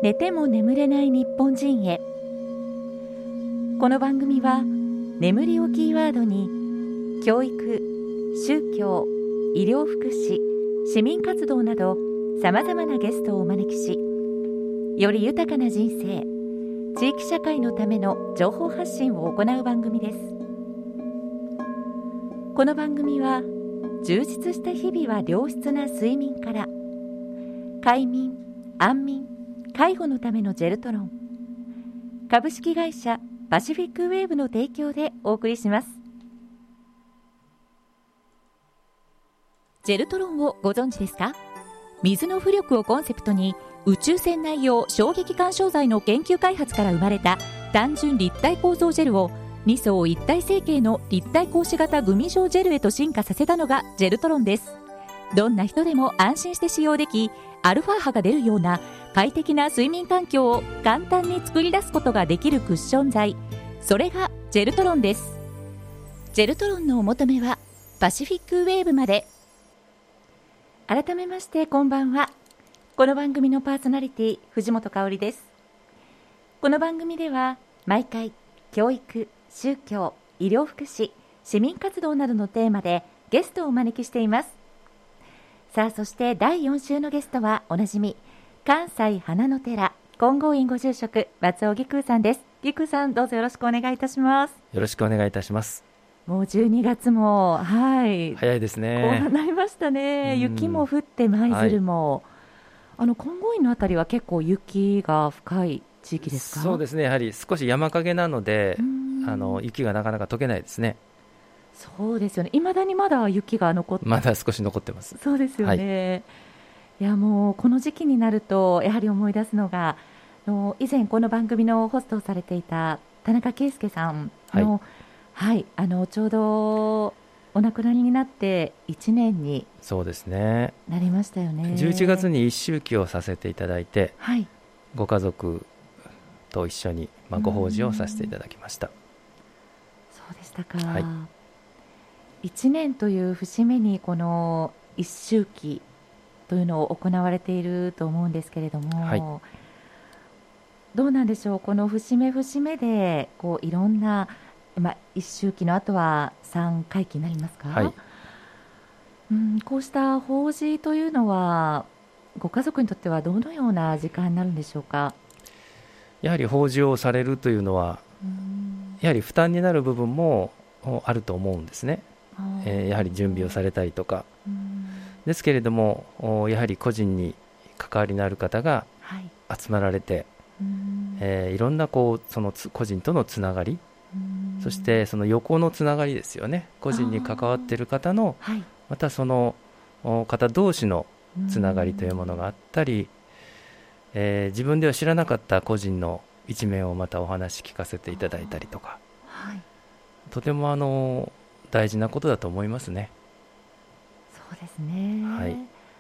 寝ても眠れない日本人へ。この番組は眠りをキーワードに教育、宗教、医療福祉、市民活動などさまざまなゲストをお招きし、より豊かな人生、地域社会のための情報発信を行う番組です。この番組は充実した日々は良質な睡眠から、快眠、安眠、介護のためのジェルトロン、株式会社パシフィックウェーブの提供でお送りします。ジェルトロンをご存知ですか？水の浮力をコンセプトに宇宙船内用衝撃干渉剤の研究開発から生まれた単純立体構造ジェルを2層一体成形の立体格子型グミ状ジェルへと進化させたのがジェルトロンです。どんな人でも安心して使用でき、アルファ波が出るような快適な睡眠環境を簡単に作り出すことができるクッション材、それがジェルトロンです。ジェルトロンのお求めはパシフィックウェーブまで。改めましてこんばんは。この番組のパーソナリティ藤本香織です。この番組では毎回教育、宗教、医療福祉、市民活動などのテーマでゲストをお招きしています。さあ、そして第4週のゲストはおなじみ関西花の寺金剛院ご住職松尾義空さんです。義空さん、どうぞよろしくお願いいたします。 よろしくお願いいたします。 もう12月も早いですね。 こうなりましたね。雪も降って舞鶴も、金剛院のあたりは結構雪が深い地域ですか？ そうですね、やはり少し山陰なので雪がなかなか溶けないですね。 そうですよね。未だにまだ雪がまだ少し残ってます。 そうですよね、いや、もうこの時期になるとやはり思い出すのが、以前この番組のホストをされていた田中圭介さんの、ちょうどお亡くなりになって1年にそうですね、 なりましたよね。 11月に一周忌をさせていただいて、ご家族と一緒に、ご法事をさせていただきました。 そうでしたか、1年という節目にこの一周忌というのを行われていると思うんですけれども、どうなんでしょう。この節目節目でいろんな、一周忌の後は三回忌になりますか、こうした法事というのはご家族にとってはどのような時間になるんでしょうか？ やはり法事をされるというのはやはり負担になる部分もあると思うんですね。やはり準備をされたりとかですけれども、やはり個人に関わりのある方が集まられて、いろんなその個人とのつながり、そしてその横のつながりですよね。個人に関わっている方の、またその方同士のつながりというものがあったり、自分では知らなかった個人の一面をまたお話聞かせていただいたりとか、とても大事なことだと思いますね。 そうですね、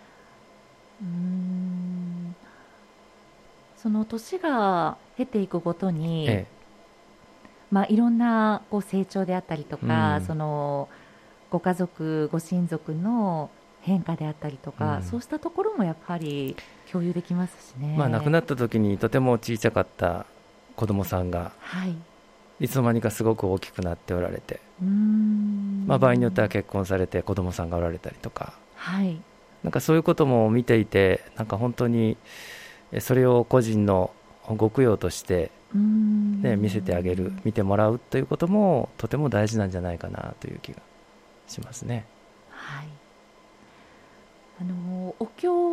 その年が経ていくごとに、いろんな成長であったりとか、そのご家族ご親族の変化であったりとか、そうしたところもやっぱり共有できますしね。 亡くなった時にとても小さかった子供さんが、いつの間にかすごく大きくなっておられて、場合によっては結婚されて子供さんがおられたりとか、なんかそういうことも見ていて、なんか本当にそれを個人のご供養として、見せてあげる、見てもらうということもとても大事なんじゃないかなという気がしますね。 お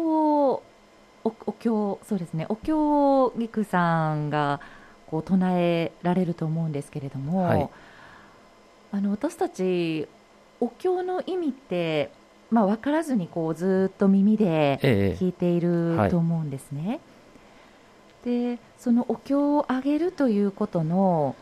経そうですね、お経を義空さんが唱えられると思うんですけれども、私たちお経の意味って分からずにずっと耳で聞いていると思うんですね。で、そのお経をあげるということの、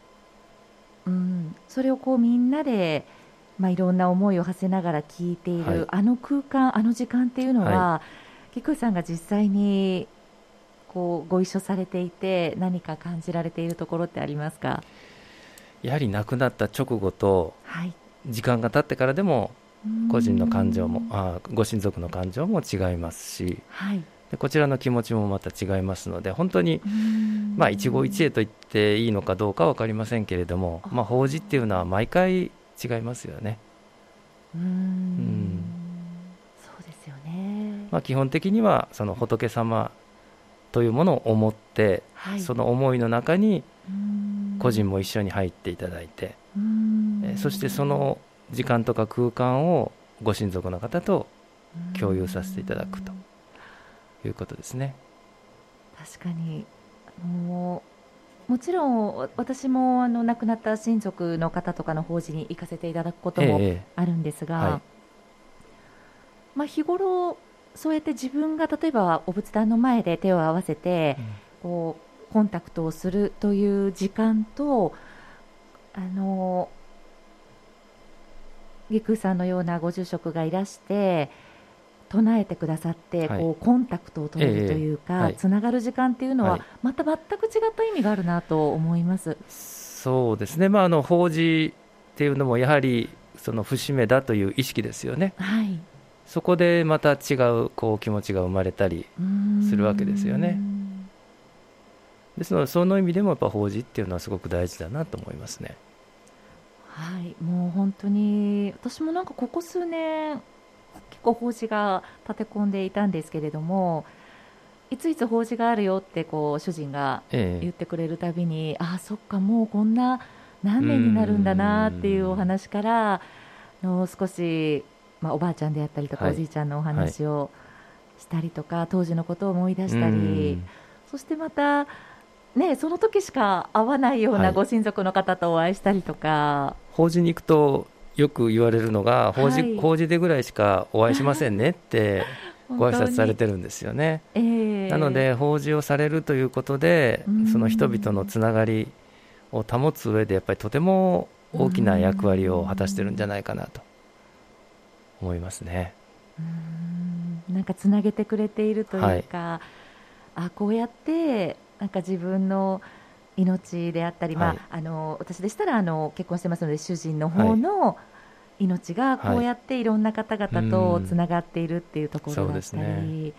それをみんなで、いろんな思いを馳せながら聞いている、あの空間、あの時間っていうのは、義空さんが実際にご一緒されていて何か感じられているところってありますか？ やはり亡くなった直後と、時間が経ってからでも個人の感情もご親族の感情も違いますし、 でこちらの気持ちもまた違いますので、本当に一期一会と言っていいのかどうかは分かりませんけれども、法事っていうのは毎回違いますよね。 そうですよね。 基本的にはその仏様というものを思って、その思いの中に個人も一緒に入っていただいて、そしてその時間とか空間をご親族の方と共有させていただくということですね。 確かにもちろん私も亡くなった親族の方とかの法事に行かせていただくこともあるんですが、日頃そうやって自分が例えばお仏壇の前で手を合わせて、コンタクトをするという時間と、義空さんのようなご住職がいらして唱えてくださって、コンタクトを取れるというか、つながる時間っていうのは、また全く違った意味があるなと思います。 そうですね、法事っていうのもやはりその節目だという意識ですよね。そこでまた違う気持ちが生まれたりするわけですよね。ですのでその意味でもやっぱ法事っていうのはすごく大事だなと思いますね。 もう本当に私もここ数年結構法事が立て込んでいたんですけれども、いついつ法事があるよって主人が言ってくれるたびに、そっかもうこんな何年になるんだなっていうお話から少し、おばあちゃんであったりとか、おじいちゃんのお話をしたりとか、当時のことを思い出したり、そしてまたその時しか会わないようなご親族の方とお会いしたりとか、 法事に行くとよく言われるのが、法事でぐらいしかお会いしませんねってご挨拶されてるんですよね。なので法事をされるということで、その人々のつながりを保つ上でやっぱりとても大きな役割を果たしてるんじゃないかなと思いますね。 つなげてくれているというか、こうやって自分の命であったり、私でしたら結婚してますので主人の方の命がこうやっていろんな方々とつながっているっていうところだったり、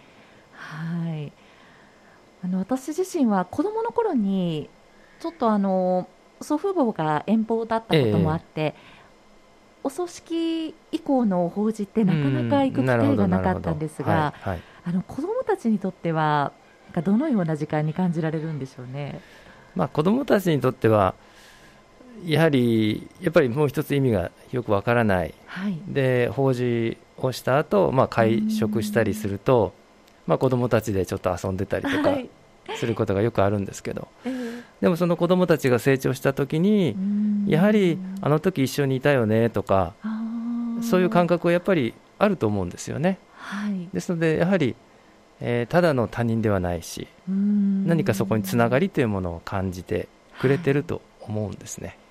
私自身は子どもの頃にちょっと祖父母が遠方だったこともあって、お葬式以降の法事ってなかなか行く機会がなかったんですが、子どもたちにとってはどのような時間に感じられるんでしょうね。 子どもたちにとってはやっぱりもう一つ意味がよくわからない、で法事をした後、会食したりすると、子どもたちでちょっと遊んでたりとかすることがよくあるんですけど、でもその子どもたちが成長した時に、やはりあの時一緒にいたよねとか、そういう感覚はやっぱりあると思うんですよね。ですのでやはりただの他人ではないし、何かそこにつながりというものを感じてくれてると思うんですね。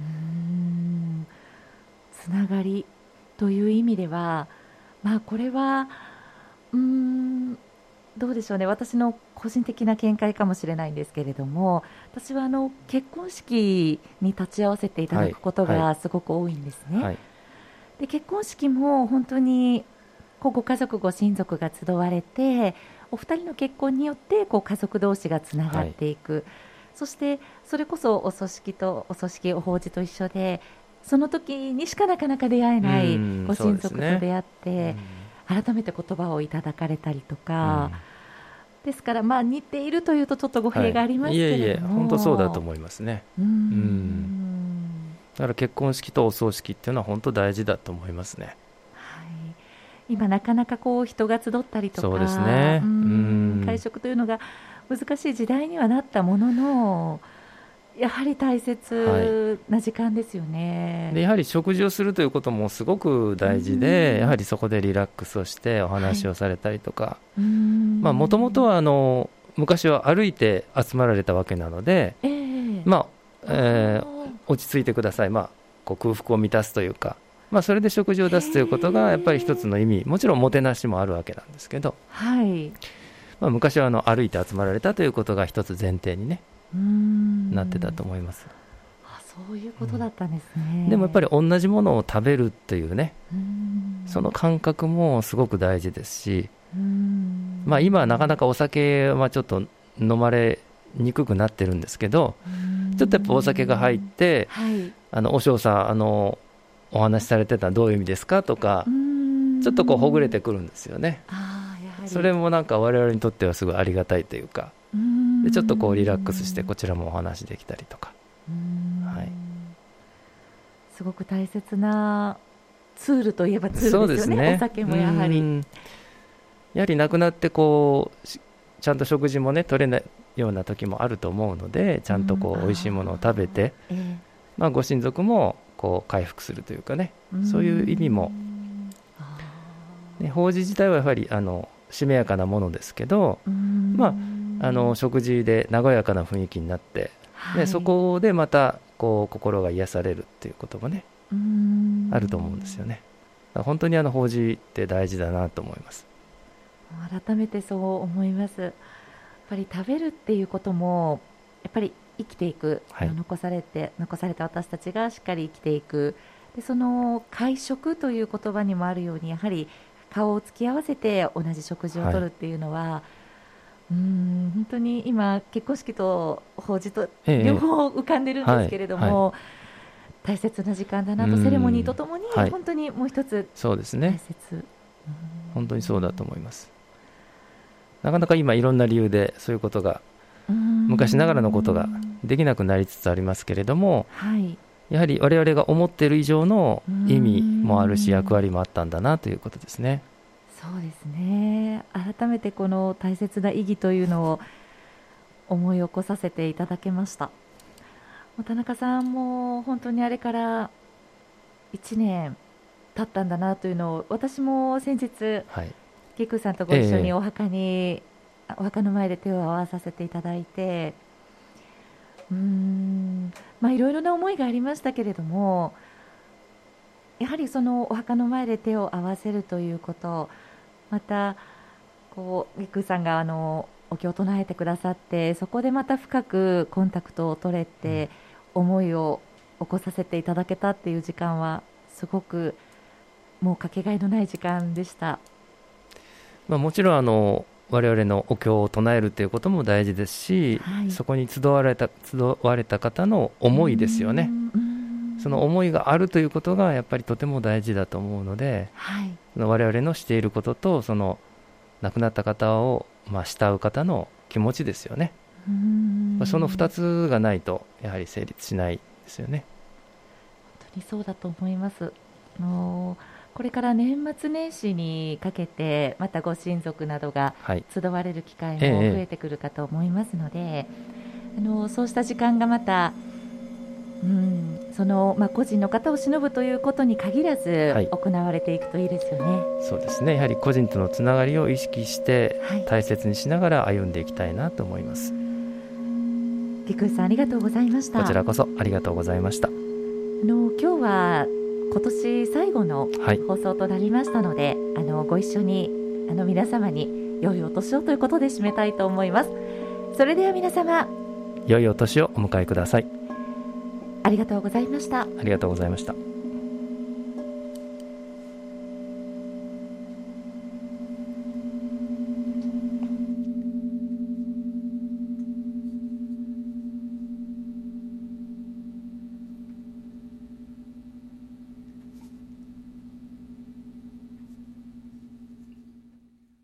つながりという意味では、これはどうでしょうね、私の個人的な見解かもしれないんですけれども、私は結婚式に立ち会わせていただくことがすごく多いんですね。で結婚式も本当にご家族ご親族が集われて、お二人の結婚によって家族同士がつながっていく、そしてそれこそお葬式お法事と一緒で、その時にしかなかなか出会えないご親族と出会って、改めて言葉をいただかれたりとか、ですから似ているというとちょっと語弊がありますけれども、 本当そうだと思いますね。だから結婚式とお葬式っていうのは本当大事だと思いますね。 今なかなか人が集ったりとか、会食というのが難しい時代にはなったものの、やはり大切な時間ですよね。 でやはり食事をするということもすごく大事で、やはりそこでリラックスをしてお話をされたりとか、もともとは昔は歩いて集まられたわけなので、落ち着いてください、空腹を満たすというか、それで食事を出すということがやっぱり一つの意味、もちろんもてなしもあるわけなんですけど、昔は歩いて集まられたということが一つ前提に、なってたと思います。 そういうことだったんですね。 でもやっぱり同じものを食べるっていうね、その感覚もすごく大事ですし、 まあ、今はなかなかお酒はちょっと飲まれにくくなってるんですけど、ちょっとやっぱお酒が入って、はい、お嬢さんお話しされてたのどういう意味ですかとか、ちょっとこうほぐれてくるんですよね。やはりそれもなんか我々にとってはすごいありがたいというか、でちょっとこうリラックスしてこちらもお話できたりとか、はい、 すごく大切なツールといえばツールですよ ね。お酒もやはり亡くなってこうちゃんと食事もね取れないような時もあると思うので、ちゃんとこう美味しいものを食べて、まあ、ご親族もこう回復するというかね、そういう意味も、ね、法事自体はやはりしめやかなものですけど、まあ、食事で和やかな雰囲気になって、でそこでまたこう心が癒されるっていうこともねあると思うんですよね。本当に法事って大事だなと思います。 改めてそう思います。やっぱり食べるっていうこともやっぱり生きていく、はい、残された私たちがしっかり生きていく。でその会食という言葉にもあるように、やはり顔を突き合わせて同じ食事をとるっていうのは、はい、本当に今結婚式と法事と両方浮かんでるんですけれども、大切な時間だなと、セレモニーとともに本当にもう一つそうですね、本当にそうだと思います。なかなか今いろんな理由でそういうことが昔ながらのことができなくなりつつありますけれども、やはり我々が思っている以上の意味もあるし役割もあったんだなということですね。 そうですね。改めてこの大切な意義というのを思い起こさせていただけました。田中さんも本当にあれから1年経ったんだなというのを、私も先日、キクさんとご一緒にお墓の前で手を合わさせていただいて、まあ、いろいろな思いがありましたけれども、やはりそのお墓の前で手を合わせるということ、またこうキクさんがお経を唱えてくださって、そこでまた深くコンタクトを取れて、思いを起こさせていただけたっていう時間はすごくもうかけがえのない時間でした。 もちろん我々のお経を唱えるということも大事ですし、そこに集われた方の思いですよね。その思いがあるということがやっぱりとても大事だと思うので、我々のしていることとその亡くなった方を慕う方の気持ちですよね。その2つがないとやはり成立しないですよね。 本当にそうだと思います。これから年末年始にかけてまたご親族などが集われる機会も増えてくるかと思いますので、そうした時間がまた、その個人の方を偲ぶということに限らず行われていくといいですよね。 そうですね。やはり個人とのつながりを意識して大切にしながら歩んでいきたいなと思います。 菊池さん、ありがとうございました。 こちらこそありがとうございました。 今日は今年最後の放送となりましたので、ご一緒に皆様に良いお年をということで締めたいと思います。それでは皆様、 良いお年をお迎えください。 ありがとうございました。 ありがとうございました。